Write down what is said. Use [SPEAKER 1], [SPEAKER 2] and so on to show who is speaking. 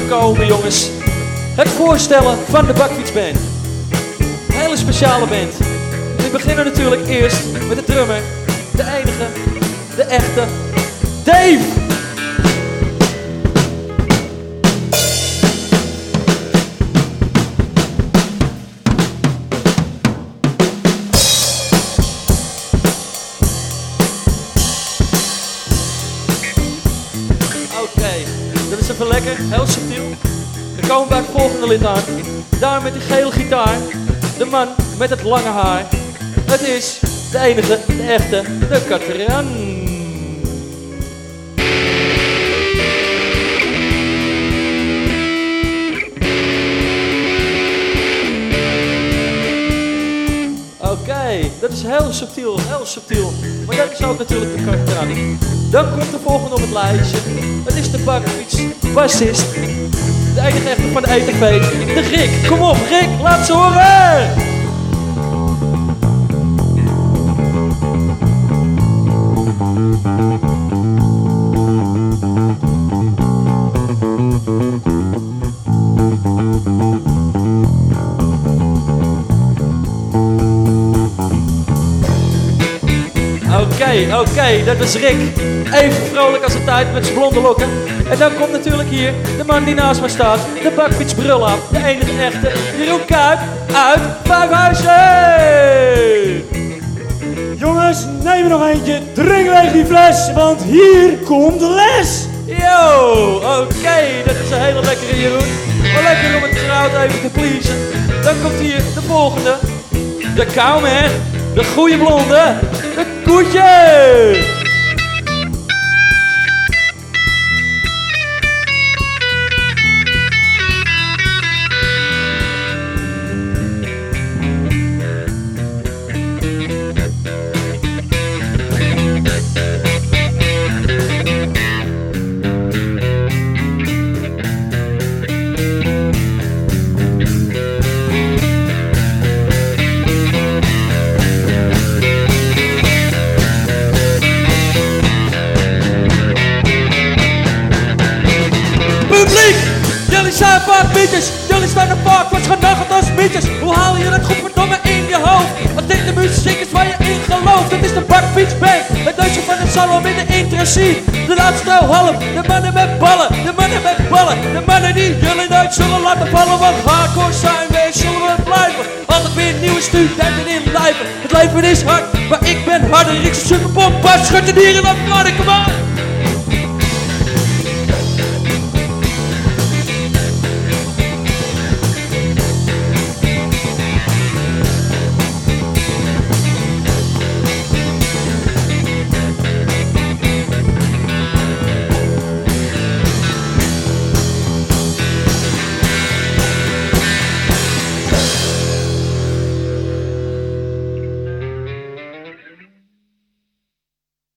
[SPEAKER 1] gekomen, jongens. Het voorstellen van de Bakfietsband. Een hele speciale band. We beginnen natuurlijk eerst met de drummer. De enige, de echte, Dave! Dat is even lekker, heel subtiel. Dan komen we bij het volgende lid aan. Daar met die gele gitaar. De man met het lange haar. Het is de enige, de echte, de Katran. Oké, dat is heel subtiel, heel subtiel. Maar dat is ook natuurlijk de Katran. Dan komt de volgende op het lijstje. Het is de Bakfiets, bassist. De enige echte van de ETV, de Grik. Kom op, Grik, laat ze horen! Oké, dat was Rick. Even vrolijk als altijd met zijn blonde lokken. En dan komt natuurlijk hier de man die naast me staat. De Bakfiets Brulap, de enige echte Jeroen Kuip uit Vijfhuizen.
[SPEAKER 2] Jongens, neem er nog eentje. Drink leeg die fles, want hier komt de les.
[SPEAKER 1] Yo, oké, dat is een hele lekkere Jeroen. Maar lekker om het crowd even te pleasen. Dan komt hier de volgende. De cowman, de goeie blonde, de Koetje. Jullie zijn vaak mietjes, jullie staan er vaak wat genageld als mietjes. Hoe haal je dat godverdomme in je hoofd? Wat dit de muziek is waar je in gelooft. Het is de Bakfietsband, het neusje van het salon in de intressie. De laatste half, de mannen met ballen, de mannen met ballen. De mannen die jullie nooit zullen laten vallen. Want hardcore zijn we, zullen we blijven. Altijd weer nieuwe studenten in blijven. Het leven is hard, maar ik ben harder. Ik zit superpomp, schud de dieren op, kom aan.